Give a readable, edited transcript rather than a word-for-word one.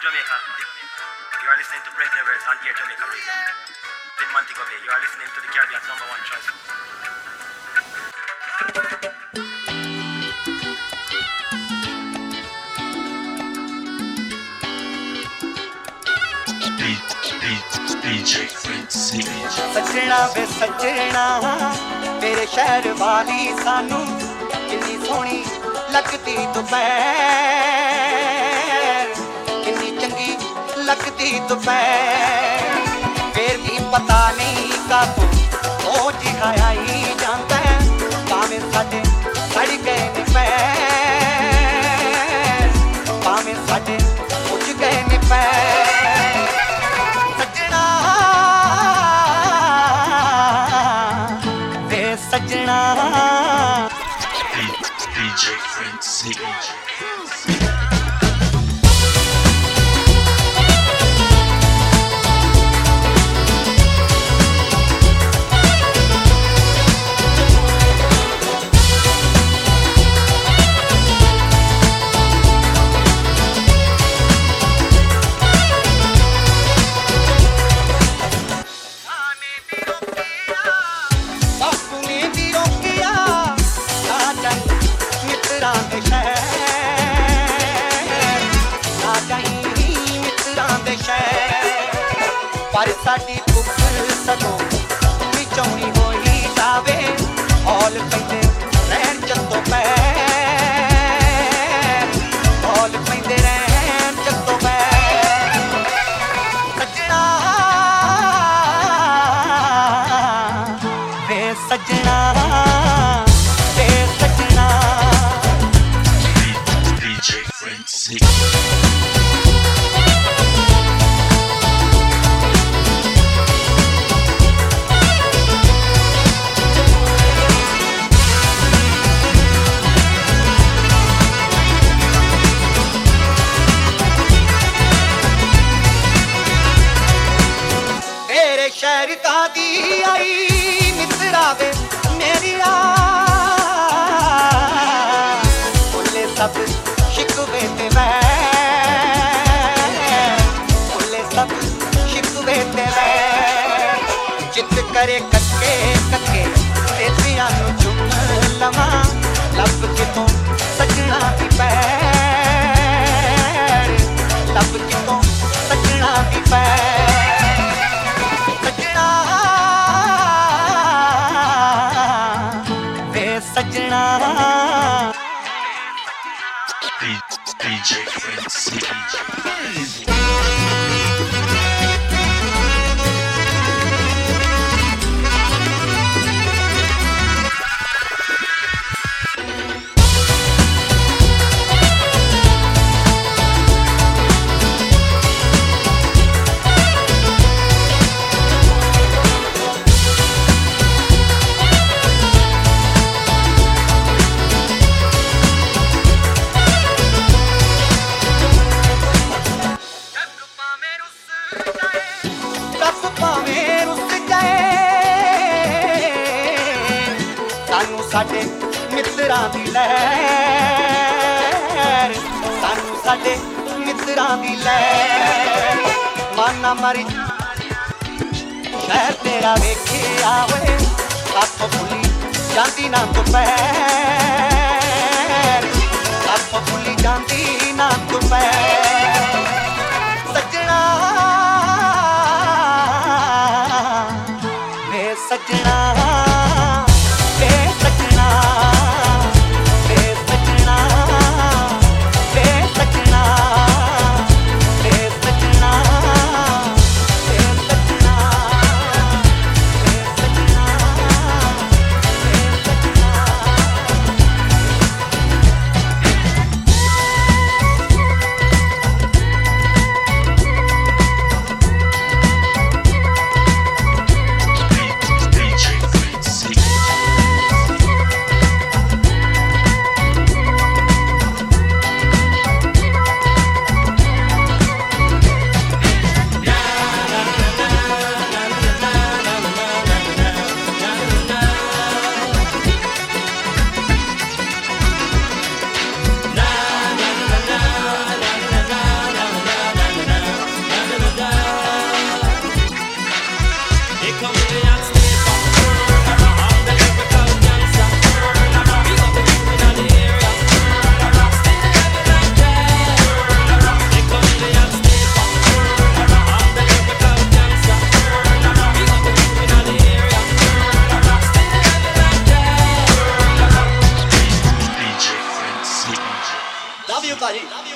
Jamaica. You are listening to Break Levels on Air Jamaica Radio. In Montego Bay, you are listening to the Caribbean's number one choice. सजना वे सजना तेरे शहर वाली सानू किन्नी सोहनी लगदी दोपहर किन्नी चंगी लगदी दोपहर फिर भी पता नहीं कब ओ जिहाया ही जाता है भावें साडे सड़ गए ने पैर भावें साडे उज गए ने पैर सजना DJ Frenzy पर साडी भुख सगों विचौनी होई जावे हौल पैंदे रहन जत्तों पैर हौल पैंदे रहन जत्तों पैर सजना वे सजना वे सजना DJ Frenzy शहर दादी आई मित्रावे मेरिया बोले सब शिकवे ते मैं बोले सब शिकवे ते मैं जित करे कक्के कक्के तेतियां नु चुम लवा लब के तो सजना दी पैर लब के तो सजना दी पैर सजना DJ Frenzy साडे मित्रां दी लहर सानू साडे मित्रां दी लहर माना मरी शहर तेरा वेखिया वे साथों भुली जांदी ना दोपहर साथों भुली जांदी ना दोपहर सजना वे सजना DJ ਲਵ ਯੂ ਭਾਜੀ